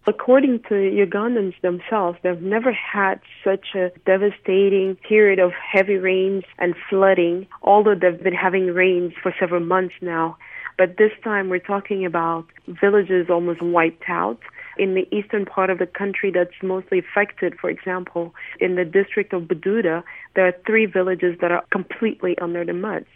According to Ugandans themselves, they've never had such a devastating period of heavy rains and flooding, although they've been having rains for several months now. But this time we're talking about villages almost wiped out. In the eastern part of the country that's mostly affected, for example, in the district of Bududa, there are 3 villages that are completely under the mud.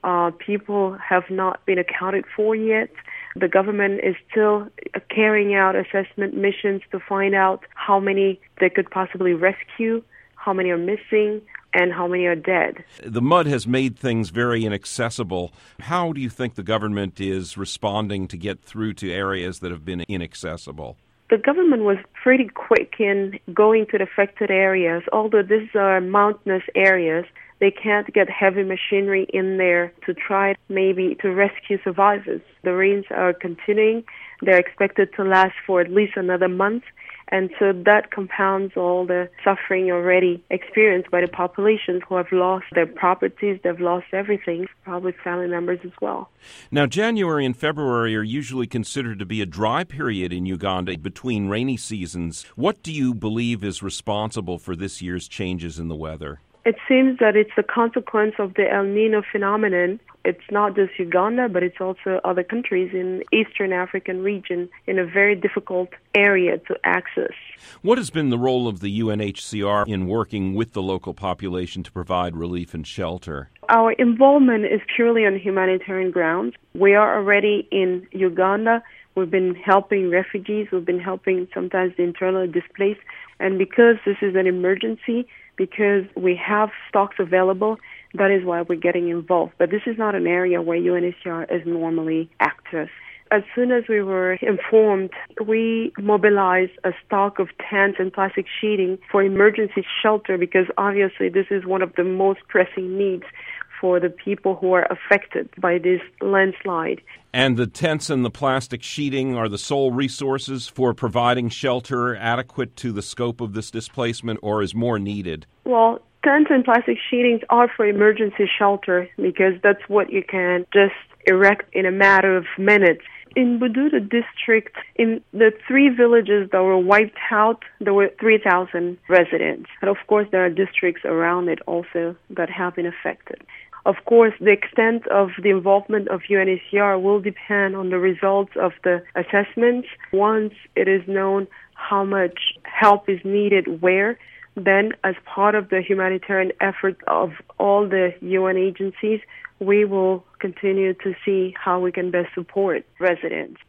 People have not been accounted for yet. The government is still carrying out assessment missions to find out how many they could possibly rescue, how many are missing, and how many are dead. The mud has made things very inaccessible. How do you think the government is responding to get through to areas that have been inaccessible? The government was pretty quick in going to the affected areas. Although these are mountainous areas, they can't get heavy machinery in there to try maybe to rescue survivors. The rains are continuing. They're expected to last for at least another month. And so that compounds all the suffering already experienced by the populations who have lost their properties, they've lost everything, probably family members as well. Now, January and February are usually considered to be a dry period in Uganda between rainy seasons. What do you believe is responsible for this year's changes in the weather? It seems that it's a consequence of the El Nino phenomenon. It's not just Uganda, but it's also other countries in the Eastern African region in a very difficult area to access. What has been the role of the UNHCR in working with the local population to provide relief and shelter? Our involvement is purely on humanitarian grounds. We are already in Uganda. We've been helping refugees. We've been helping sometimes the internally displaced. And because this is an emergency, because we have stocks available, that is why we're getting involved. But this is not an area where UNHCR is normally active. As soon as we were informed, we mobilized a stock of tents and plastic sheeting for emergency shelter because obviously this is one of the most pressing needs for the people who are affected by this landslide. And the tents and the plastic sheeting are the sole resources for providing shelter adequate to the scope of this displacement, or is more needed? Well, tents and plastic sheetings are for emergency shelter because that's what you can just erect in a matter of minutes. In Bududa district, in the 3 villages that were wiped out, there were 3,000 residents. And of course, there are districts around it also that have been affected. Of course, the extent of the involvement of UNHCR will depend on the results of the assessments. Once it is known how much help is needed where, then as part of the humanitarian effort of all the UN agencies, we will continue to see how we can best support residents.